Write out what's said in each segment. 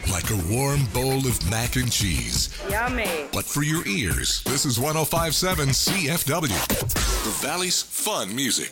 like a warm bowl of mac and cheese. Yummy. But for your ears, this is 105.7 CFW, the Valley's fun music.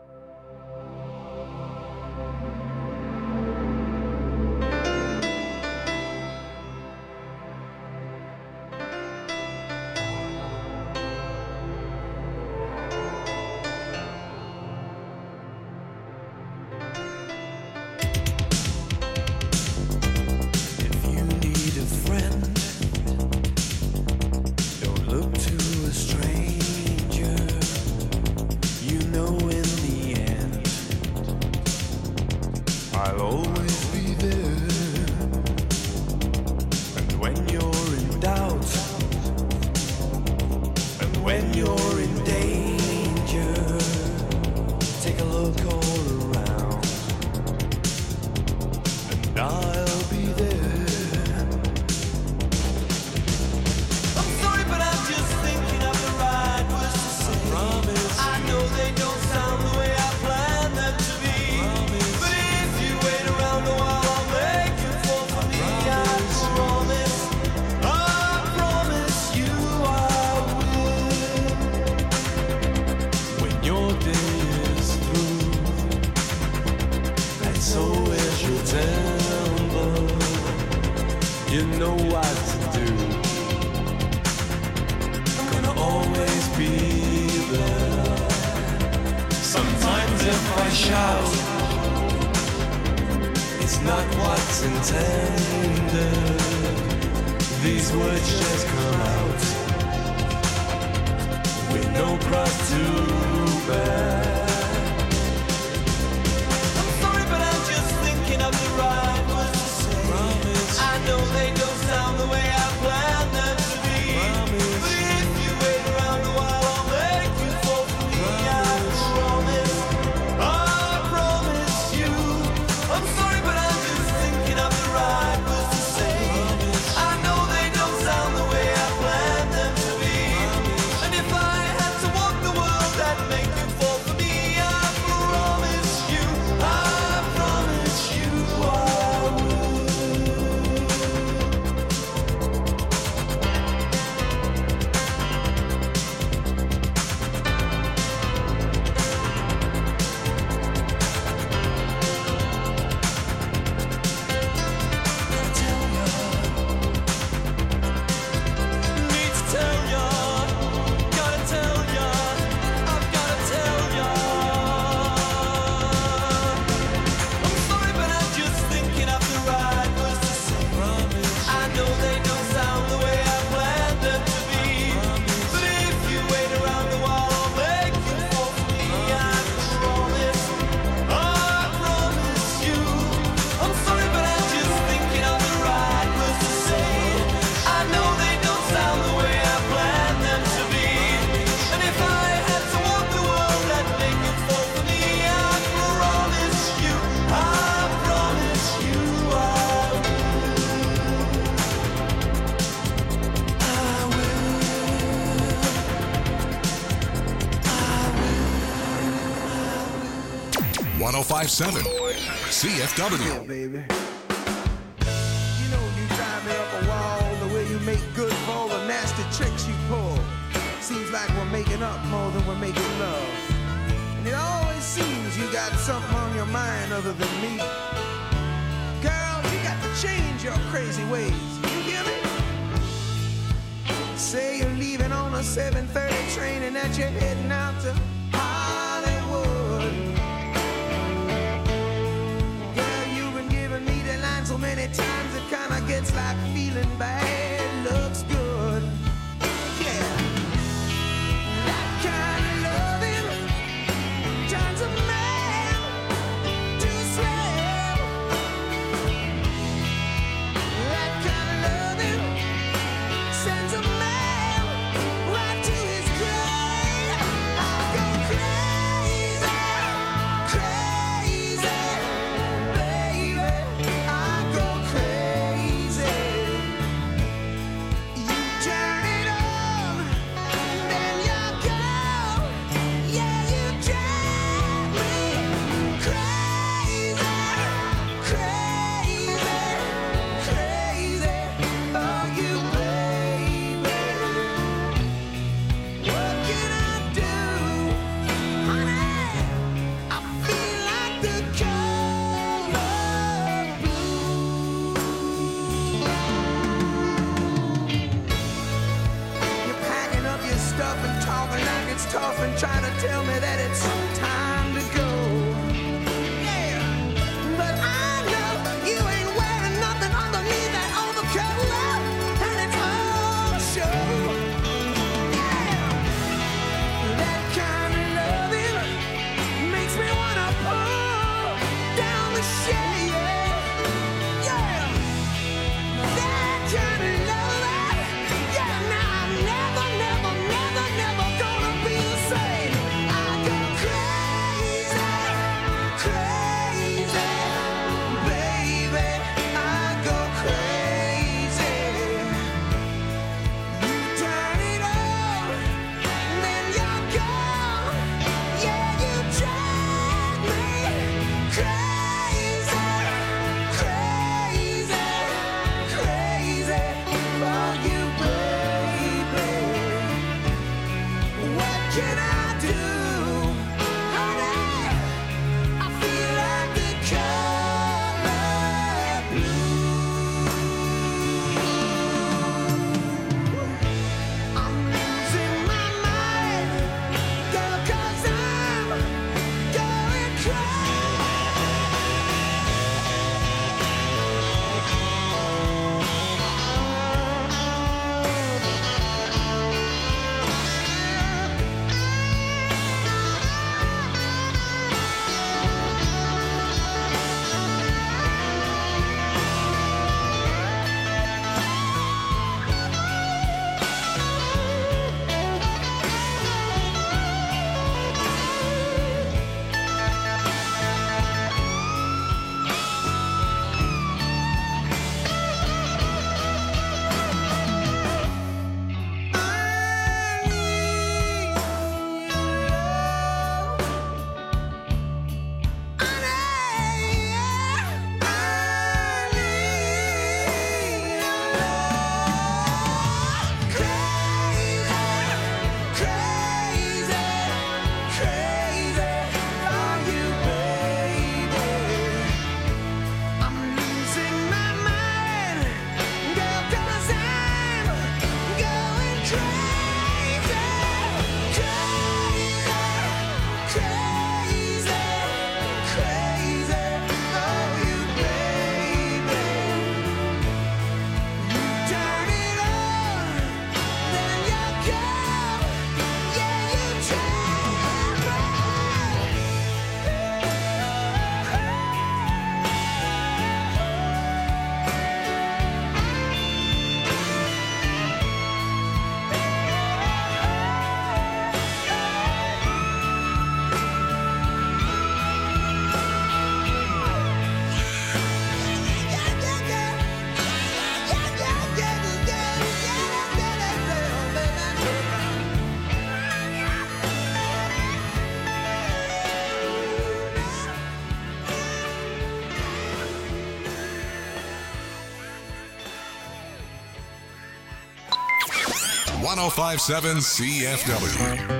CFW. Yeah, baby. You know you drive me up a wall the way you make good for all the nasty tricks you pull. Seems like we're making up more than we're making love. And it always seems you got something on your mind other than me. Girl, you got to change your crazy ways. You hear me? Say you're leaving on a 7:30 train and that you're heading out to Hollywood. So many times it kinda gets like feeling bad looks good. Yeah, that kind of loving turns a man to slave. That kind of loving sends a man right to his grave. I go crazy, crazy, baby. I go crazy. 1057 CFW.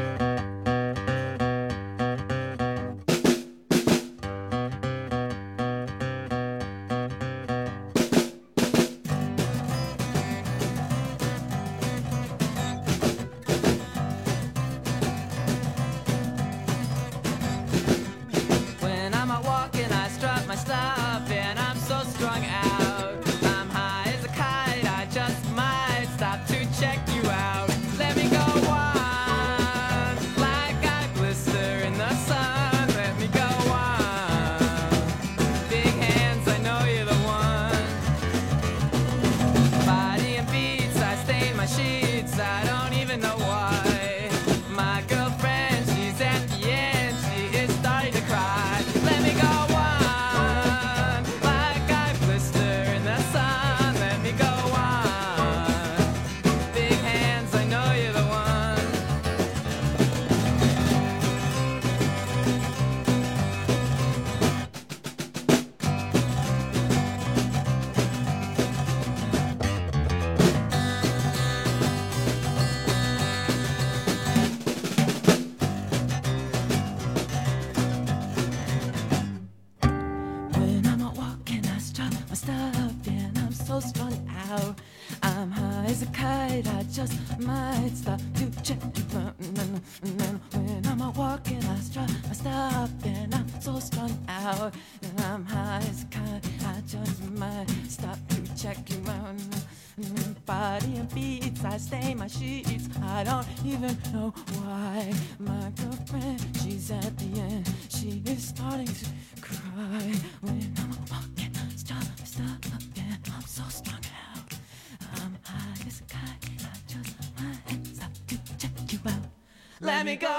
Let me go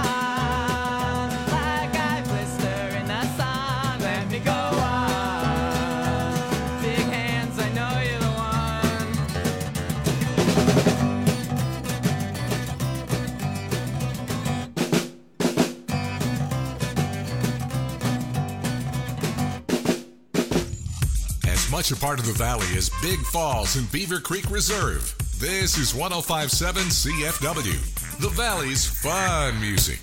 on, like I blister in the sun. Let me go on, big hands, I know you're the one. As much a part of the Valley as Big Falls and Beaver Creek Reserve, this is 1057 CFW. The Valley's fun music.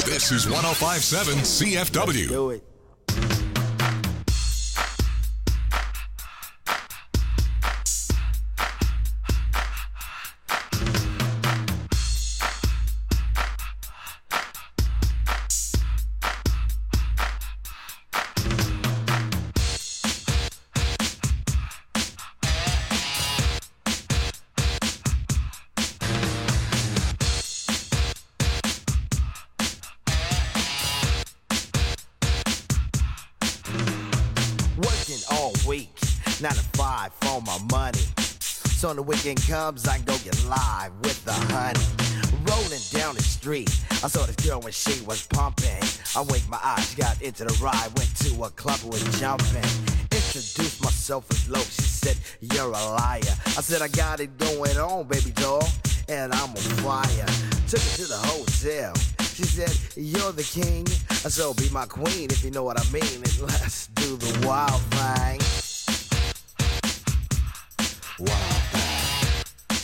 This is 105.7 CFW. Do it. Working all week, 9 to 5 for my money. So when the weekend comes, I can go get live with the honey. Rolling down the street, I saw this girl when she was pumping. I winked my eyes, got into the ride, went to a club and was jumping. Introduced myself as Loke, she said, you're a liar. I said, I got it going on, baby doll, and I'm on fire. Took her to the hotel. She said, you're the king, so be my queen if you know what I mean. And let's do the wild thing. Wild thing.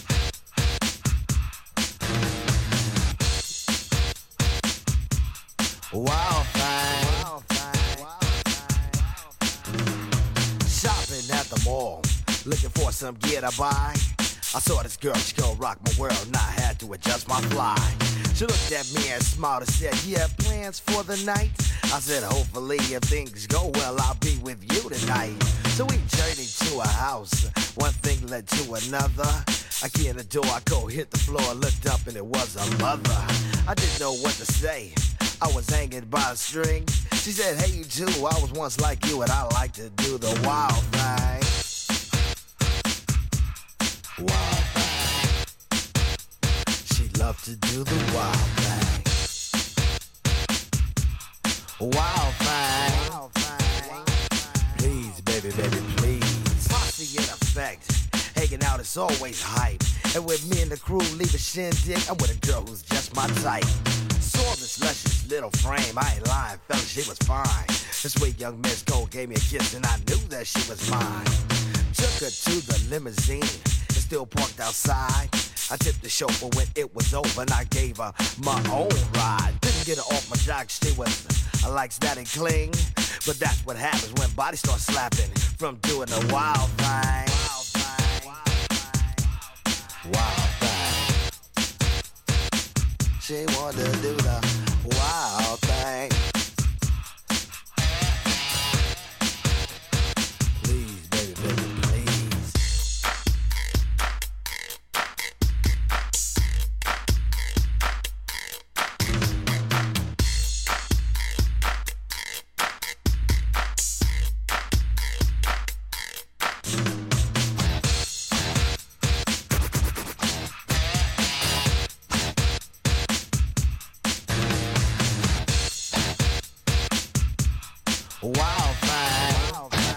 Wild thing. Wild thing. Shopping at the mall, looking for some gear to buy. I saw this girl, she gon' rock my world, and I had to adjust my fly. She looked at me and smiled and said, you have plans for the night? I said, hopefully if things go well, I'll be with you tonight. So we journeyed to a house, one thing led to another. I key in the door, I go hit the floor, looked up and it was a mother. I didn't know what to say, I was hanging by a string. She said, hey you too, I was once like you and I like to do the wild thing. Wild thing. She loved to do the wild thing. Wild thing. Wild thing. Please, baby, baby, please. Posse in effect. Hanging out is always hype. And with me and the crew leave a shindig, I'm with a girl who's just my type. Saw this luscious little frame, I ain't lying, fella, she was fine. This sweet young Miss Gold gave me a kiss and I knew that she was mine. Took her to the limousine, it's still parked outside. I tipped the chauffeur when it was over and I gave her my own ride. Didn't get her off my jock, she was like that and cling. But that's what happens when bodies start slapping from doing the wild thing. Wild thing. Wild thing. She wanted to do the wild thing. Please, baby, baby, please. Wild thing.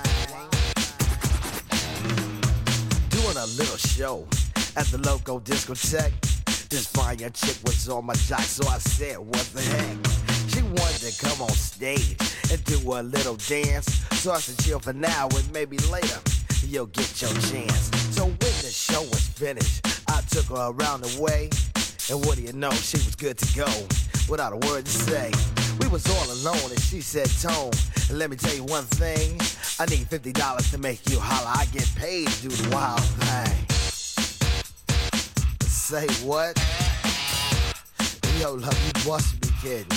Doing a little show at the local discotheque. This fine young chick was on my jock, so I said, what the heck? She wanted to come on stage and do a little dance. So I said, chill for now and maybe later you'll get your chance. So when the show was finished, I took her around the way. And what do you know, she was good to go without a word to say. We was all alone and she said, Tone, let me tell you one thing. I need $50 to make you holler. I get paid to do the wild thing. Say what? Yo, love, you must be kidding.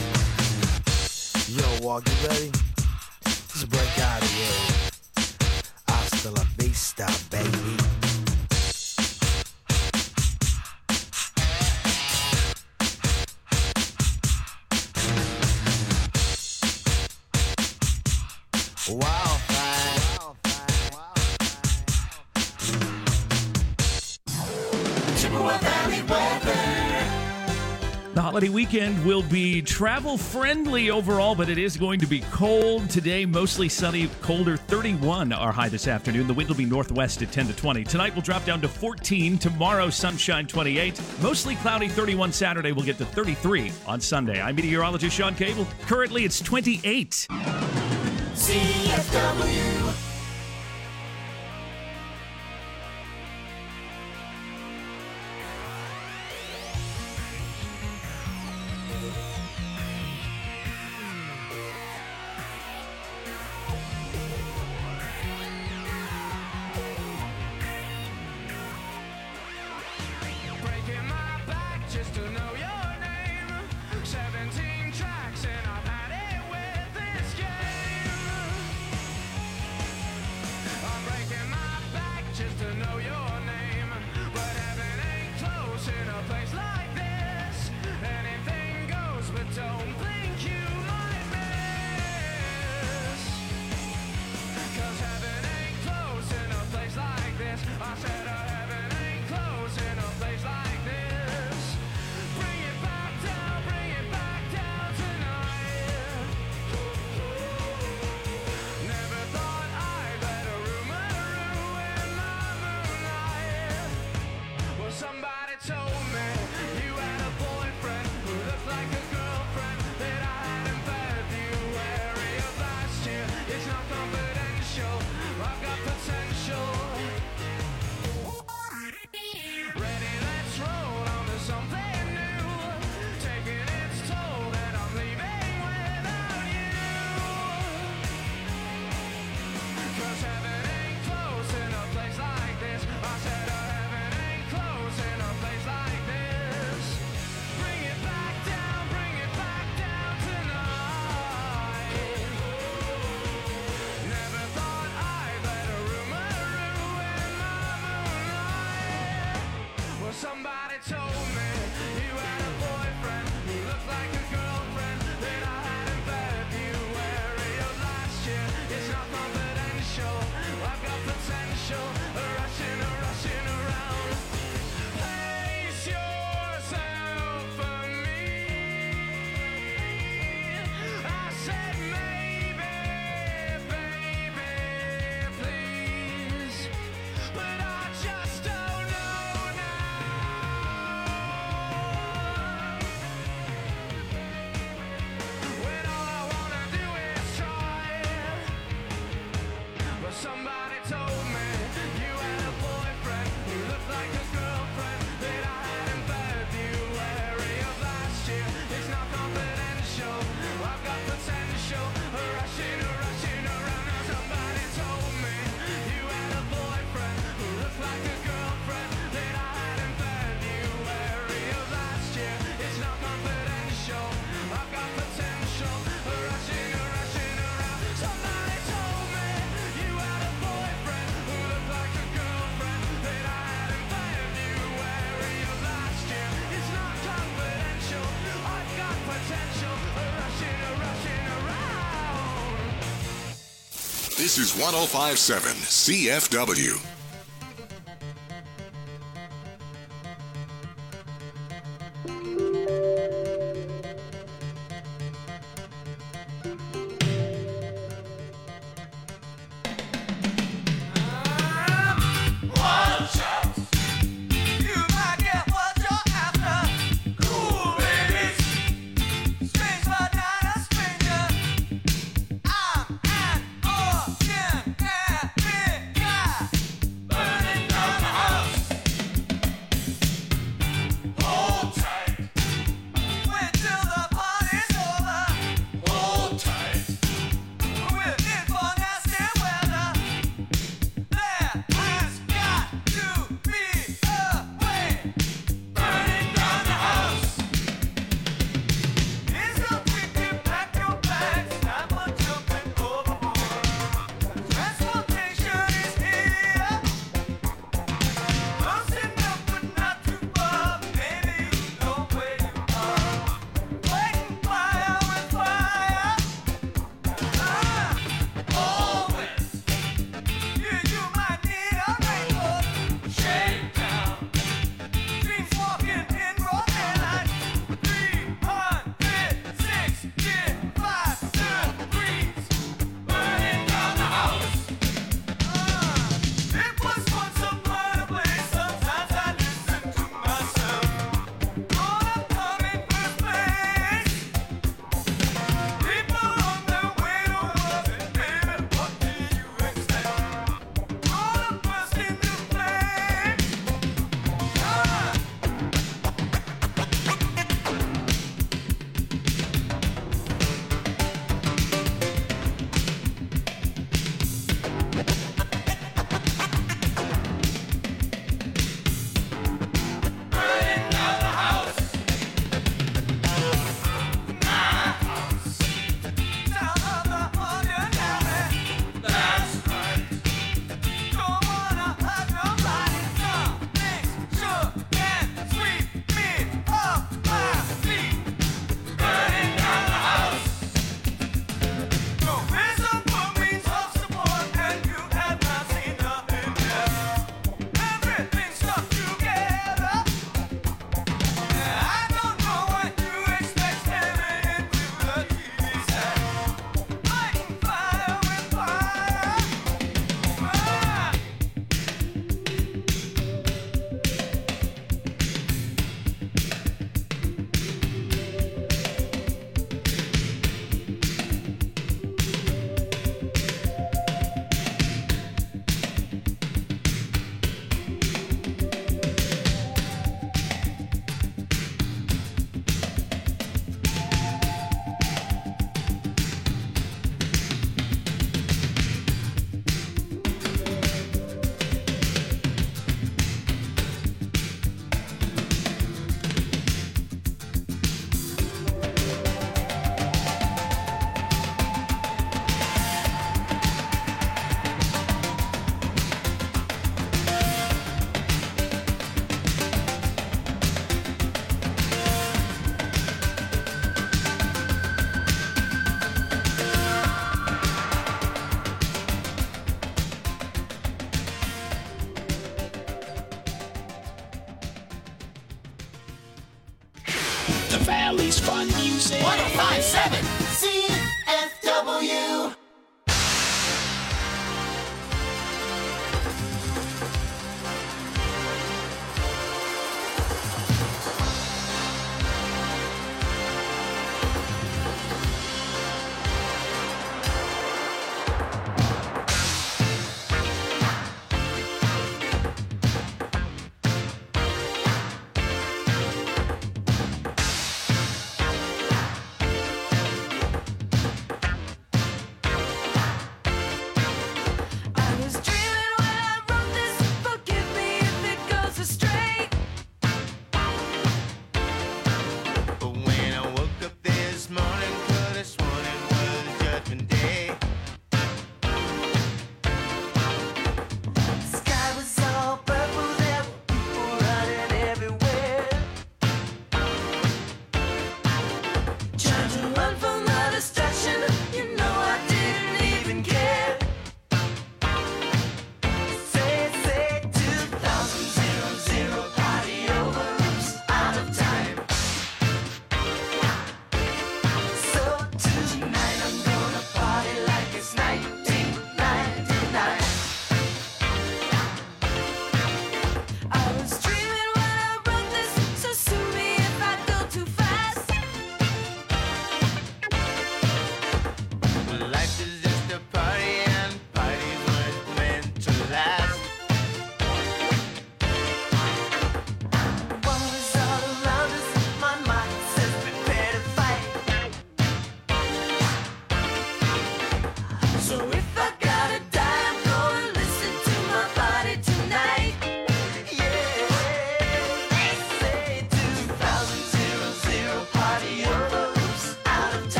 Yo, Walk, you ready? Let's break out of here. Hasta la vista, baby. Wild thing. Wild thing. Wild thing. Chippewa Valley weather. The holiday weekend will be travel-friendly overall, but it is going to be cold. Today, mostly sunny, colder, 31 our high this afternoon. The wind will be northwest at 10 to 20. Tonight, we'll drop down to 14. Tomorrow, sunshine, 28. Mostly cloudy, 31 Saturday. We'll get to 33 on Sunday. I'm meteorologist Sean Cable. Currently, it's 28. CFW. This is 105.7 CFW. The Valley's fun music. 105.7 CFW.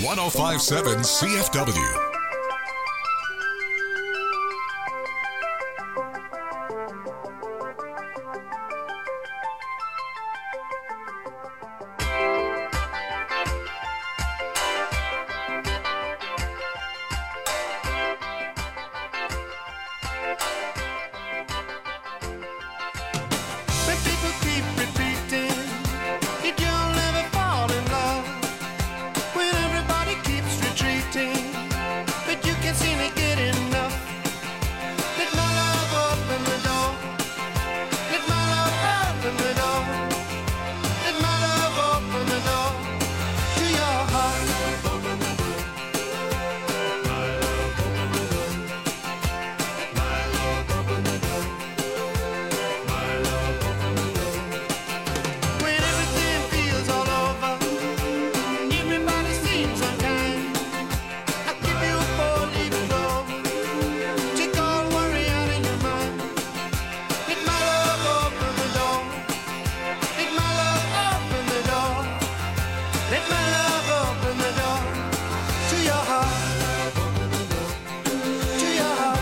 1057 CFW. But people keep repeating that you'll never fall in love when everybody keeps retreating. But you can't seem to get enough. Let my love open the door. Let my love open the door. Let my love open the door to your heart. When everything feels all over, everybody seems unkind. I'll give you a four-leaf clover. Take all worry out of your mind. Let my love open the door. Let my love open the door. Let my love open the door to your heart. To your heart.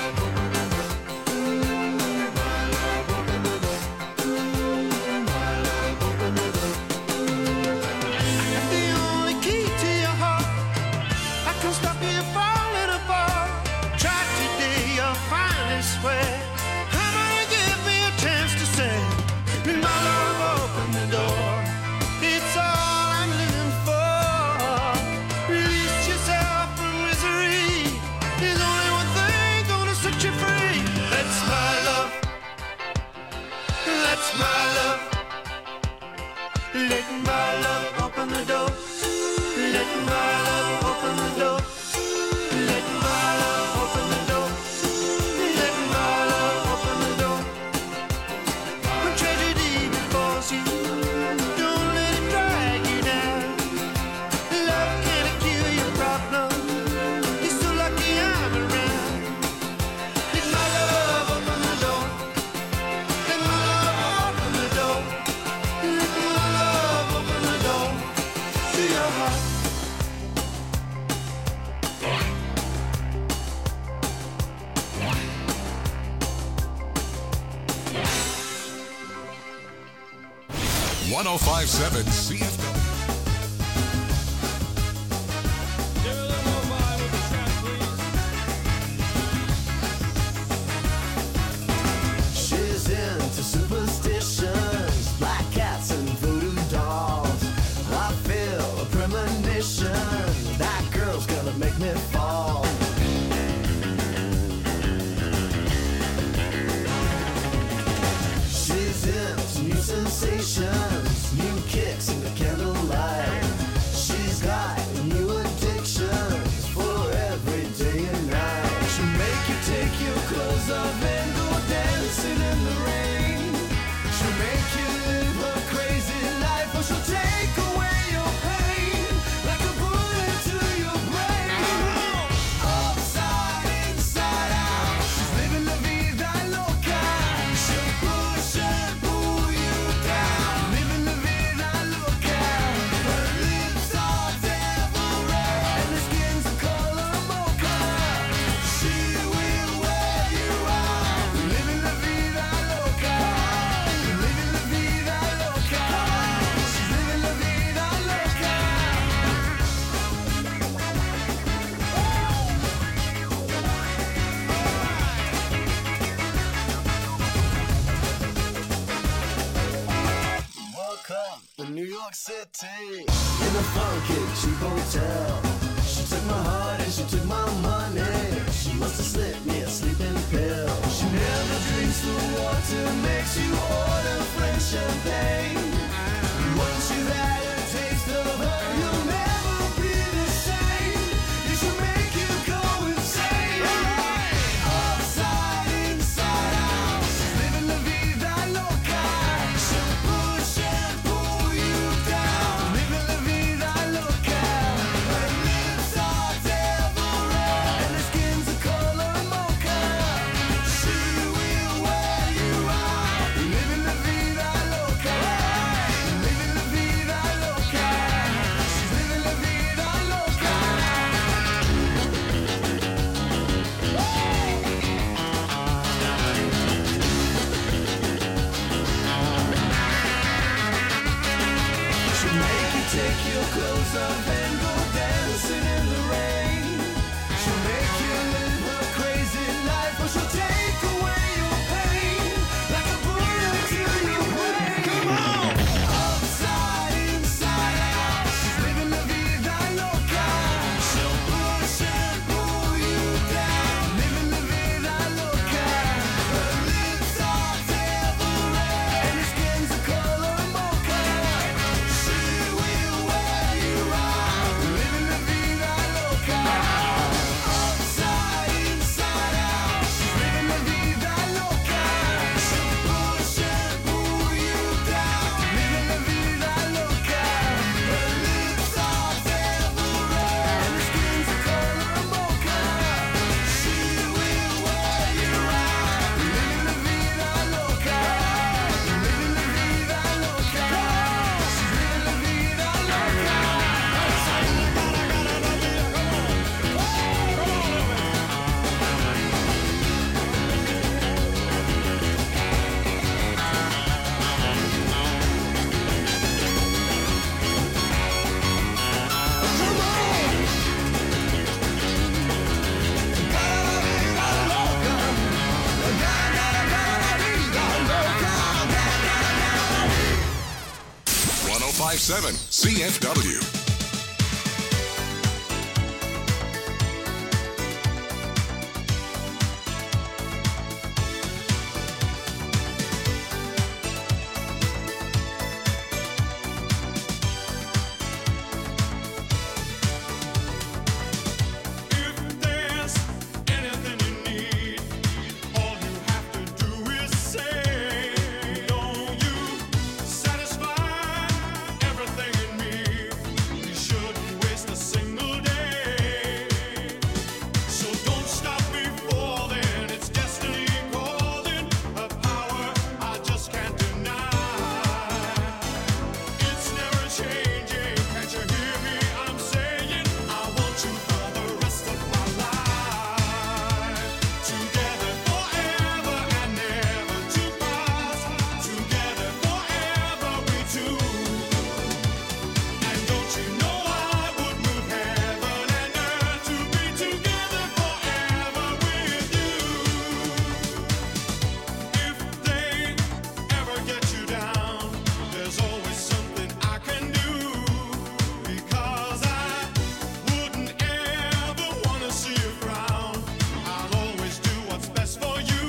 The only key to your heart, I can stop you falling apart. Try today, you'll finally swear. Come on and give me a chance to say, let my love open the door. It's all I'm living for. Release yourself from misery. There's only one thing gonna set you free. That's my love. That's my love. Let my love open the door. Let my love open the door. Let my love open the door. Let my love open the door. When tragedy befalls you, don't let it drag you down. Love can't cure your problem. You're so lucky I'm around. Let my love open the door. Let my love open the door. Let my love open the door to your heart. 1057 CFW. She's into superstitions, black cats and voodoo dolls. I feel a premonition, that girl's gonna make me fall. She's into new sensations, new kicks in the candlelight. She's got new addictions for every day and night. She'll make you take your clothes off and go dancing in the rain. She'll make you live her crazy life, or she'll take away your pain like a bullet to your brain. Upside, inside out, she's living la vida loca. She'll push and pull you down, living la vida loca. Her lips are devil red and her skin's a color mocha. She will wear you out, living la vida loca. Living la vida loca. She's living la vida loca. Welcome to New York City, in a funky cheap hotel. She took my heart and she took my money. She must have slipped me a sleeping pill. She never drinks the water, makes you order French champagne. Once you've had a taste of her, you'll never be the same. It should make you go insane. Upside, inside out, she's living la vida loca. She'll push and pull you down, living la vida loca. Her lips are devil red and her skin's a color mocha. She will wear you out, living la vida loca. yourself and go dancing in the rain. She'll make you live a crazy life, but she'll take away your pain like a bullet to your brain. Come on! Upside, inside out, she's living la vida loca. She'll push and pull you down, living la vida loca. Her lips are devil red and her skin's the color mocha. She will wear you out, living la vida loca. Upside, inside out, she's living la vida loca. She'll push and pull you down, living la vida loca. Her lips are devil red and her skin's the color mocha. She will wear you out, living la vida loca. Living la vida loca. She's living la vida Loca. 1057 CFW. If there's anything you need, all you have to do is say, don't you satisfy everything in me? You shouldn't waste a single day. So don't stop before then, it's destiny calling, a power I just can't deny. It's never changing, can't you hear me? I'm saying I want you for the rest of my life. Together forever and never to pass. Together forever we two. And don't you know I would move heaven and earth to be together forever with you. If they ever get you down, there's always something I can do, because I wouldn't ever want to see you frown. I'll always do what's best for you.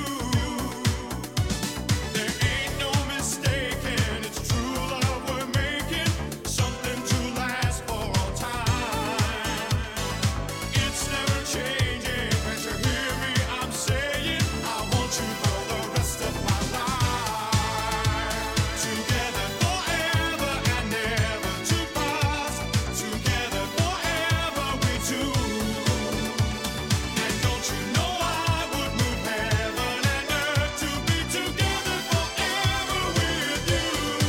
There ain't no mistaking, it's true love we're making, something to last for all time. It's never changing, can't you hear me? I'm saying I want you for the rest of my life. Together forever and never to pass. Together forever we two. And don't you know I would move heaven and earth to be together forever with you.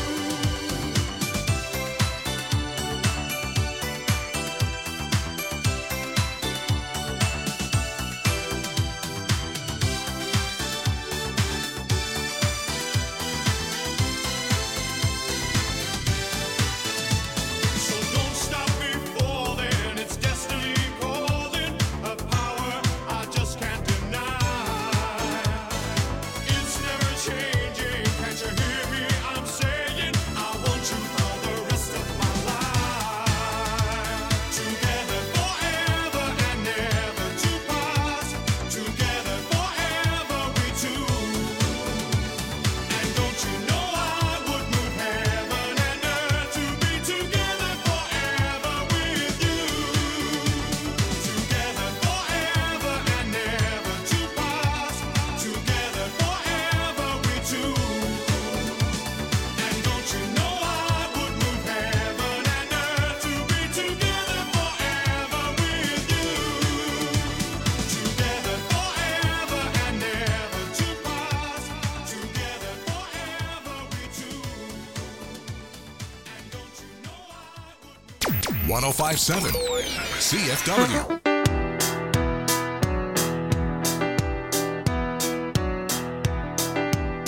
So don't stop before then, it's destiny calling, a power I just can't deny. It's never changing, can't you hear me? I'm saying I want you for the rest of my life. Together forever and never to pass. Together forever we two. And don't you know I would move heaven and earth to be together forever with you. Together forever and never to pass. Together forever we two. And don't you know I would move heaven and earth to be together forever with you. Together forever and never to pass. Together forever we two. And don't you know I would 1057 CFW.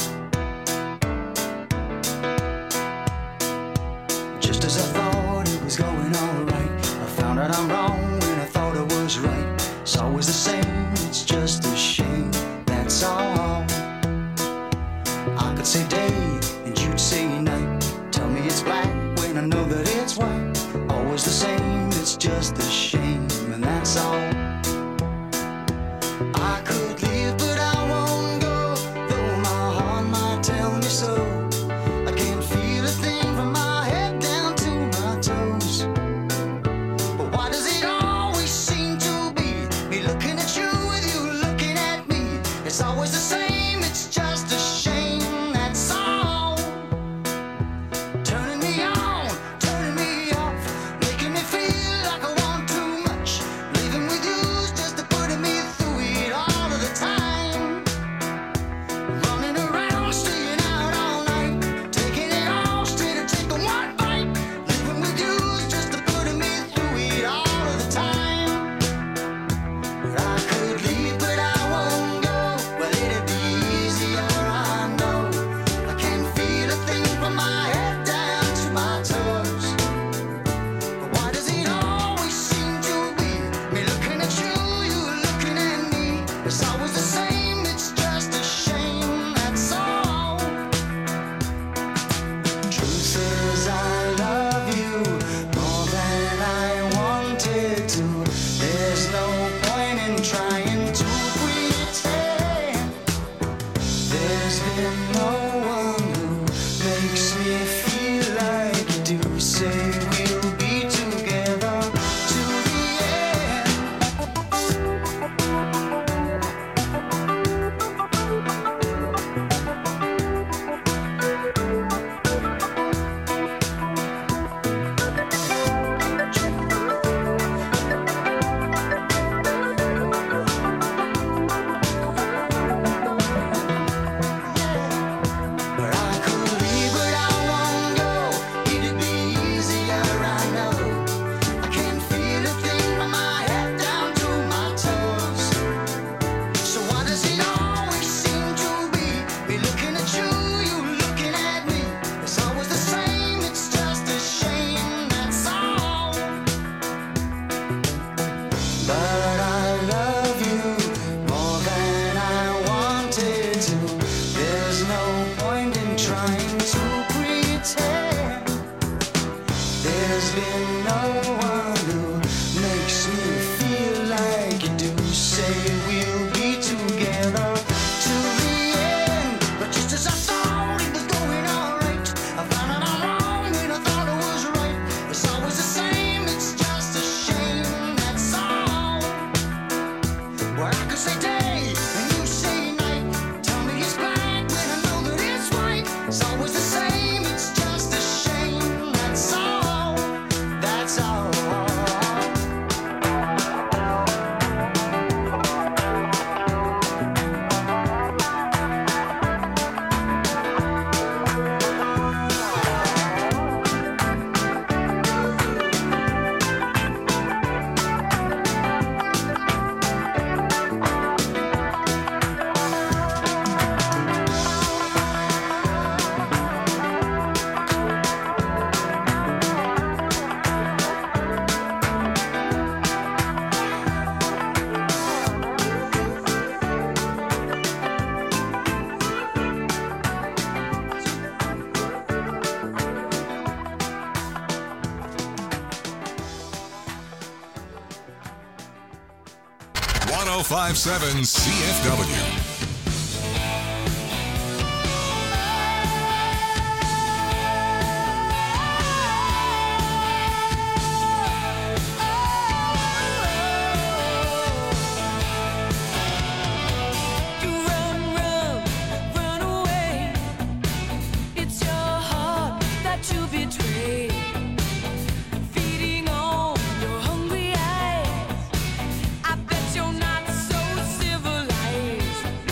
Just as I thought it was was going alright. I found out I'm wrong when I thought I was right. It's always the same, it's just a shame, that's all. I could say day and you'd say night. Tell me it's black when I know that it's white. Always the same, it's just a shame, and that's all. I could leave, but I won't go, though my heart might tell me so. I can't feel a thing from my head down to my toes. But why does it always seem to be me looking at you with you looking at me? It's always the same, it's just a shame, that's all. Turning me on, turning me off, making me feel like I want too much. Living with you's just a putting me through it all of the time. Running around, staying out all night, taking it all straight or taking one bite. Living with you's just a putting me through it all of the time. But I could leave, but I won't go. Well, it'd be easier, I know. I can't feel a thing from my head down to my toes. But why does it always seem to be me looking at you, you looking at me? It's always the same, it's just a shame, that's all. Truth is I love you more than I wanted to. There's no point in trying to pretend. There's been no one who makes me feel like you do. Say we'll be together to the end. But I could leave, but I won't go. It'd be easier, I know. I can't feel a thing from my head down to my toes. So why does it always seem to be me looking at you, you looking at me? It's always the same, it's just a shame, that's all. But I love you more than I wanted to. There's no point in trying to pretend. There's been no one who makes me feel like you do. Say we'll be together to the end. But just as I thought it was going alright, I found out I'm wrong when I thought I was right. It's always the same, it's just a shame, that's all. Well, I could say day and you say night. Tell me it's black when I know that it's white. It's always the same, it's just a shame, that's all. That's all. .1057 CFW. Run away. It's your heart that you betray. Feeding on your hungry eyes. I bet you're not so civilized.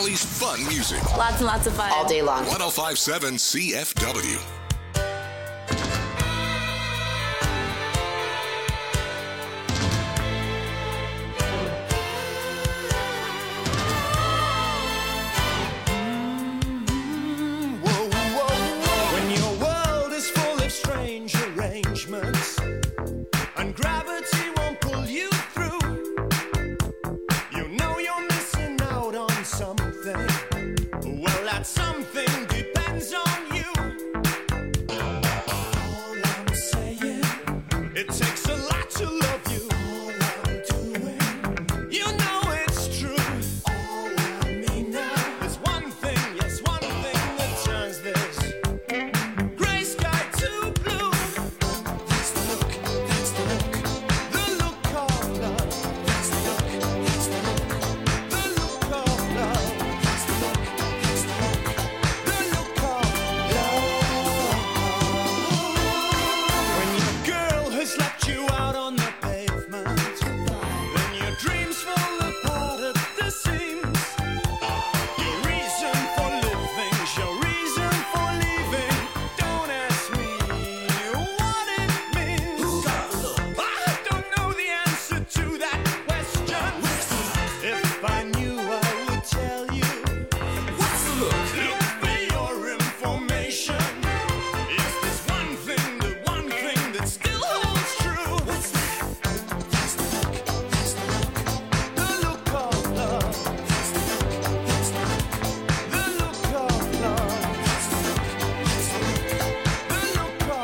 Valley's fun music. Lots and lots of fun. All day long. 1057 CFW. When your world is full of strange arrangements and gravity won't pull you through, you know you're missing out on something. Well, that something depends on you. All I'm saying, it takes a lot to love you. All I'm doing, you know it's true. All I mean now is one thing, yes, one thing that turns this gray sky to blue. That's the look, that's the look, the look of love. That's the look, that's the look, the look of love. That's the look, that's the look, the look of love. When your girl has left you out on the pavement, then your dreams fall apart at the seams. Your reason for living, your reason for leaving. Don't ask me what it means. I don't know the answer to that question. If I knew, I would tell you. What's the look? Look for your information. Is this one thing, the one thing that still holds true? What's that? That's the look, that's the look, the look of love. That's the look, that's the look, the look of love. That's the look, that's the look, the look of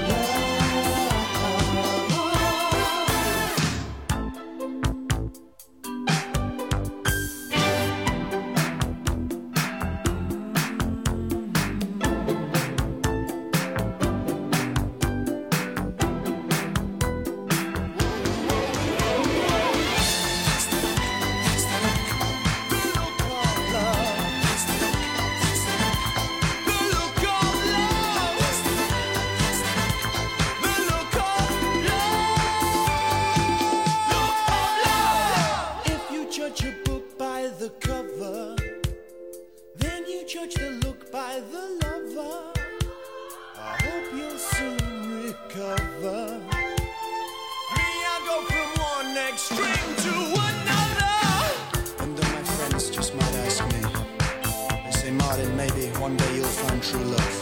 If you judge a book by the cover, then you judge the look by the lover. I hope you'll soon recover. Me, I go from one extreme to another. And then my friends just might ask me, they say, Martin, maybe one day you'll find true love.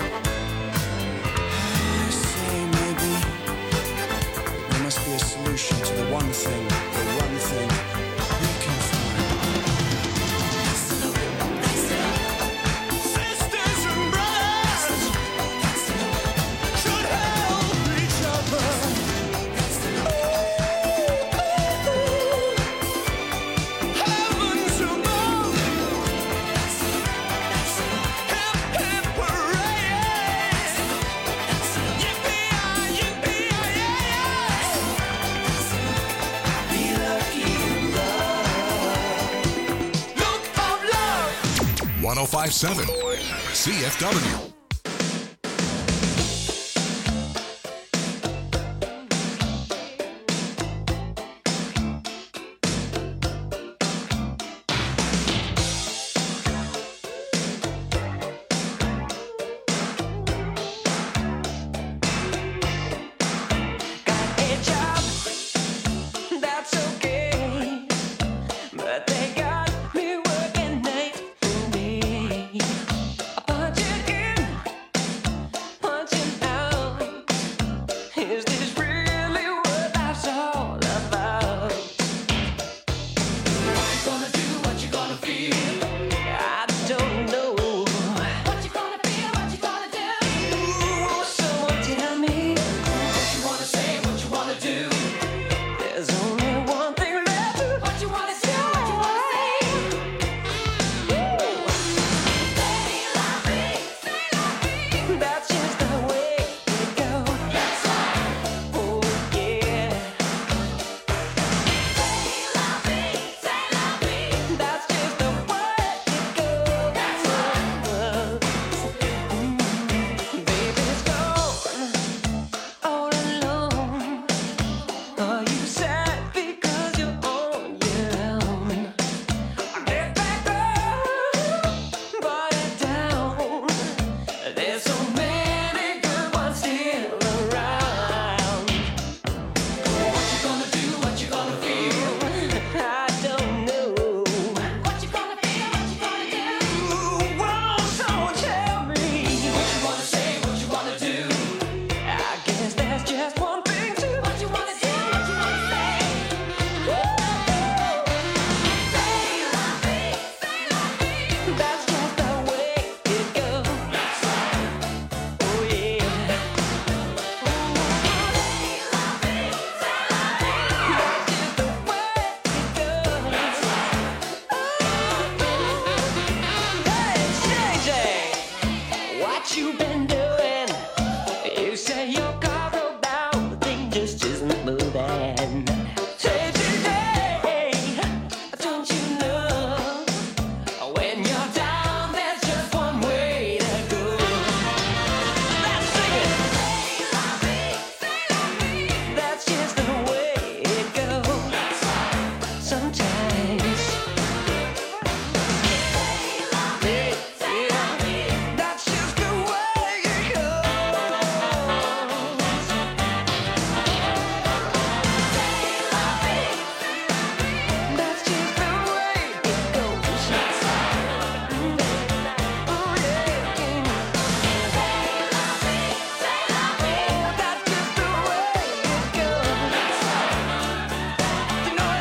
I say maybe, but there must be a solution to the one thing we can find. Sisters and brothers should help each other. Heavens above, hip hip hooray! Yippee-yi, yippee-yi-yi! Be lucky in love. Look of love. 1057 CFW. Got a job, that's okay, but they got me working night and day. I punch it in say your car broke down, the thing just isn't moving. Say today, don't you know, when you're down, there's just one way to go. Let's sing it. That's just the way it goes. Sometimes. That's just the way it goes. That's just the way it goes. Oh yeah. That's just the way it goes. You know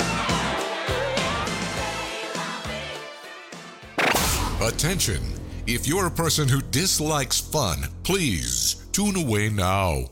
it. Attention! If you're a person who dislikes fun, please tune away now.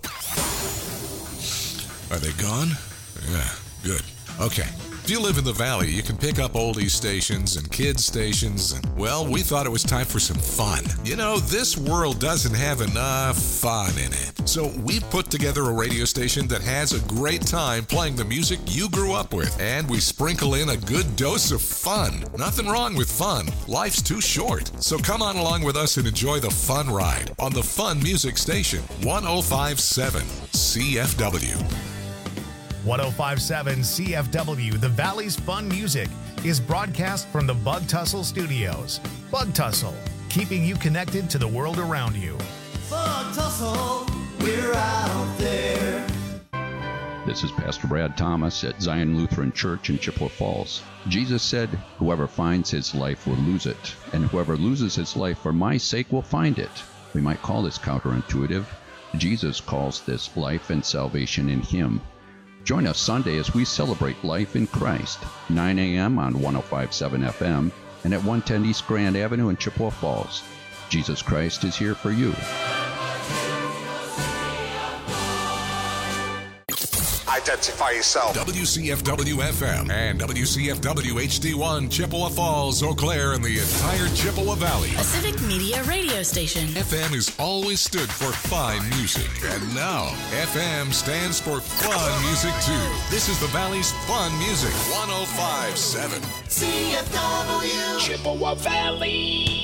Are they gone? Yeah, good. Okay. If you live in the Valley, you can pick up oldie stations and kids stations, and, well, we thought it was time for some fun. You know, this world doesn't have enough fun in it. So we put together a radio station that has a great time playing the music you grew up with, and we sprinkle in a good dose of fun. Nothing wrong with fun. Life's too short. So come on along with us and enjoy the fun ride on the Fun Music Station, 105.7 CFW. 105.7 CFW, the Valley's Fun Music, is broadcast from the Bug Tussle Studios. Bug Tussle, keeping you connected to the world around you. Bug Tussle, we're out there. This is Pastor Brad Thomas at Zion Lutheran Church in Chippewa Falls. Jesus said, "Whoever finds his life will lose it, and whoever loses his life for my sake will find it." We might call this counterintuitive. Jesus calls this life and salvation in him. Join us Sunday as we celebrate life in Christ, 9 a.m. on 105.7 FM and at 110 East Grand Avenue in Chippewa Falls. Jesus Christ is here for you. Identify yourself. WCFW FM and WCFW HD1 Chippewa Falls, Eau Claire, and the entire Chippewa Valley. A civic media radio station. FM has always stood for fine music, and now FM stands for fun music too. This is the Valley's Fun Music, 105.7 CFW. Chippewa Valley.